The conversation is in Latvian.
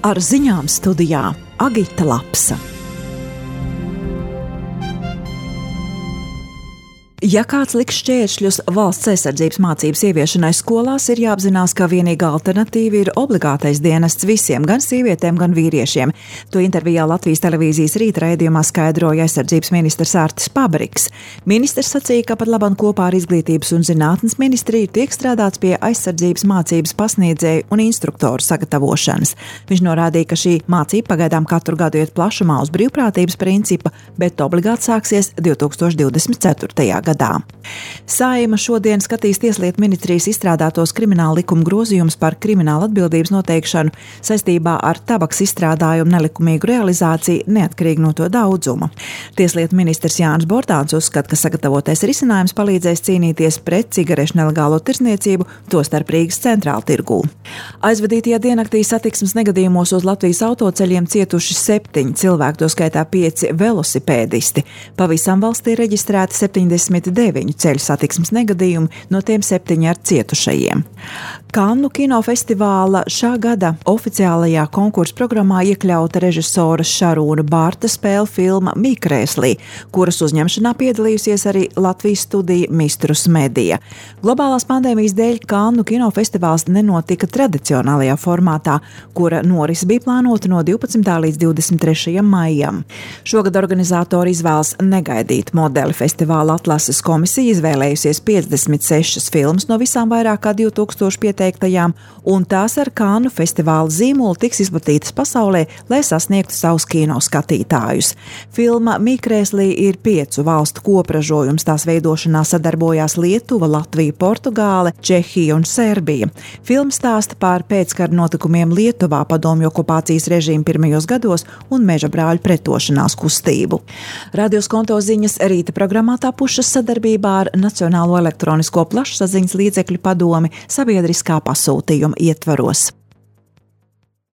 Ar ziņām studijā Agita Lapsa. Ja kāds liks šķēršļus valsts aizsardzības mācības ieviešanai skolās, ir jāapzinās, ka vienīgā alternatīva ir obligātais dienests visiem, gan sievietēm, gan vīriešiem. To intervijā Latvijas televīzijas rīta raidījumā skaidroja aizsardzības ministrs Artis Pabriks. Ministrs sacīja, ka pat labam kopā ar Izglītības un zinātnes ministriju tiek strādāts pie aizsardzības mācības pasniedzēju un instruktoru sagatavošanas. Viņš norādīja, ka šī mācība pagaidām katru gadu iet plašumā uz brīvprātības principa, bet obligāti sāksies 2024. gadā. Saeima šodien skatīs Tieslietu ministrijas izstrādātos krimināla likuma grozījumus par krimināla atbildības noteikšanu saistībā ar tabaks izstrādājumu nelikumīgu realizāciju neatkarīgi no to daudzuma. Tieslietu ministrs Jānis Bordāns uzskata, ka sagatavotais risinājums palīdzēs cīnīties pret cigarešu nelegālo tirdzniecību, tostarp Rīgas centrāla tirgū. Aizvadītajā diennaktī satiksmes negadījumos uz Latvijas autoceļiem cietuši 7 cilvēki, to skaitā 5 velosipēdisti. Pavisam valstī reģistrēti 79 ceļu satiksmes negadījumi, no tiem 7 ar cietušajiem. Kannu kinofestivāla šā gada oficiālajā konkursa programmā iekļauta režisoras Šarūna Bārta spēle filma Mīkrēslī, kuras uzņemšanā piedalījusies arī Latvijas studija Mistrus Media. Globālās pandēmijas dēļ Kannu kinofestivāls nenotika tradicionālajā formātā, kura norise bija plānota no 12. līdz 23. maijam. Šogad organizatori izvēlas negaidīt modeli. Festivāla atlases komisija izvēlējusies 56 filmas no visām vairāk kā 2000 pieteiktajām, un tās ar Kannu festivāla zīmolu tiks izplatītas pasaulē, lai sasniegtu savus kino skatītājus. Filma Mīkrēslī ir 5 valstu kopražojums, tās veidošanā sadarbojās Lietuva, Latvija, Portugāle, Čehija un Serbija. Filma stāsta par pēckara notikumiem Lietuvā, padomju okupācijas režīma pirmajos gados un meža brāļu pretošanās kustību. Radios Konto ziņas rīta programmā tapušas sadarbībā ar Nacionālo elektronisko plašsaziņas līdzekļu padomi sabiedriskā pasūtījuma ietvaros.